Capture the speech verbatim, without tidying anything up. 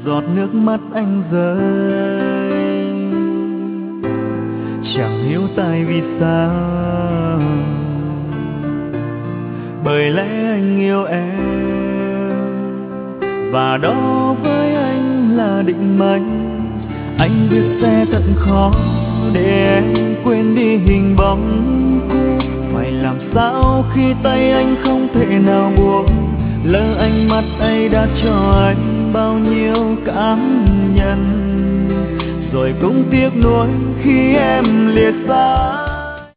giọt nước mắt anh rơi. Chẳng hiểu tại vì sao, bởi lẽ anh yêu em và đó với anh là định mệnh. Anh biết sẽ thật khó để em quên đi hình bóng cũ. Phải làm sao khi tay anh không thể nào buông, lỡ ánh mắt ấy đã cho anh bao nhiêu cảm nhận, rồi cũng tiếc nuối khi em lìa xa.